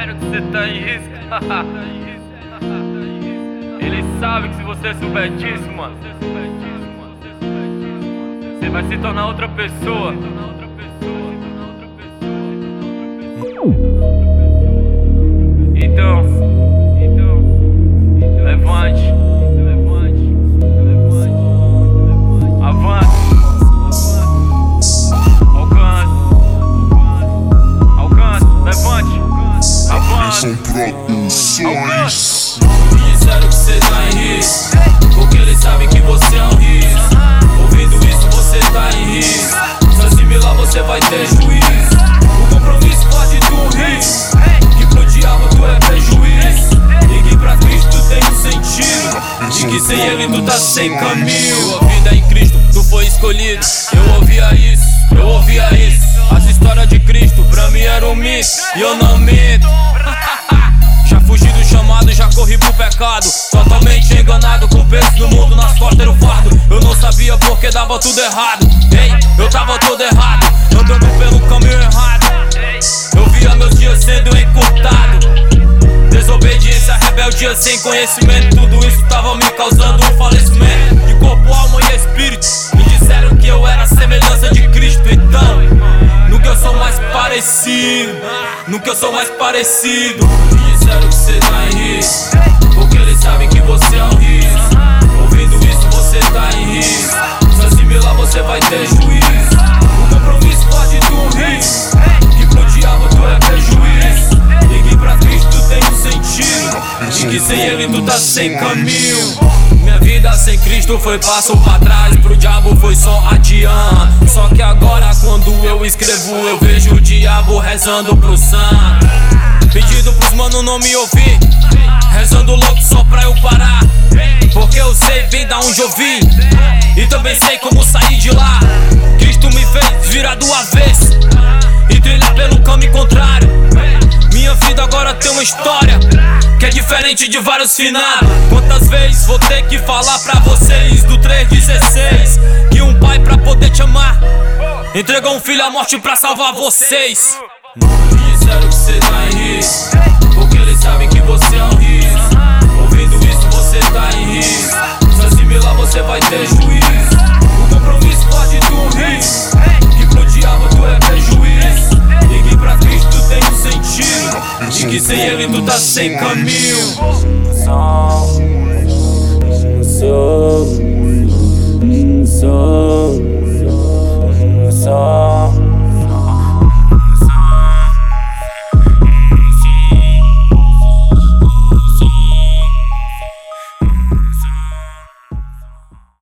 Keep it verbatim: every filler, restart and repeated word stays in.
sério que você tá em risco? Ele sabe que se você souber disso, mano, você vai se tornar outra pessoa. Então, levante, avance, alcance, alcance, levante, avance. São produções. Me disseram que cê tá em risco, porque eles sabem que você é um risco. Ouvindo isso você tá em risco, se assimilar você vai ter juízo. O compromisso pode do risco, que pro diabo tu é prejuízo, e que pra Cristo tem um sentido, e que sem ele tu tá sem caminho. A vida em Cristo, tu foi escolhido. Eu ouvia isso, eu ouvia isso. As histórias de Cristo pra mim eram um mito, e eu não minto. Já fugi do chamado, já corri pro pecado, totalmente enganado, com peso do mundo nas costas era o fardo. Eu não sabia porque dava tudo errado. Ei, eu tava todo errado, andando pelo caminho errado. Eu via meus dias sendo encurtado, desobediência, rebeldia sem conhecimento. Tudo isso tava me causando um falecimento de corpo, alma e espírito. Me disseram que eu era a semelhança de Cristo. Então, nunca eu sou mais parecido, nunca eu sou mais parecido. Me disseram que cê tá em risco, porque eles sabem que você é um risco. Ouvindo isso você tá em risco, se assimilar você vai ter juízo. O compromisso pode do risco, que pro diabo tu é prejuízo, e que pra Cristo tem um sentido, e que sem ele tu tá sem caminho. Minha vida sem Cristo foi passo pra trás, pro diabo foi só adiante. Só que agora quando eu escrevo eu vejo o diabo rezando pro santo, pedindo pros mano não me ouvir, rezando louco só pra eu parar. Porque eu sei bem da onde eu vim, e também sei como sair de lá. Cristo me fez virar do avesso e trilhar pelo caminho contrário. Minha vida agora tem uma história que é diferente de vários finados. Quantas vezes vou ter que falar pra vocês do três dezesseis, que um pai pra poder te amar entregou um filho à morte pra salvar vocês. Me disseram que cê tá em risco, porque eles sabem que você é um risco. Ouvindo isso você tá em risco, se assimilar você vai ter juízo. O compromisso pode do risco, que pro diabo tu é prejuízo, e que pra Cristo tem um sentido, e que sem ele tu tá sem caminho. Só, só, só.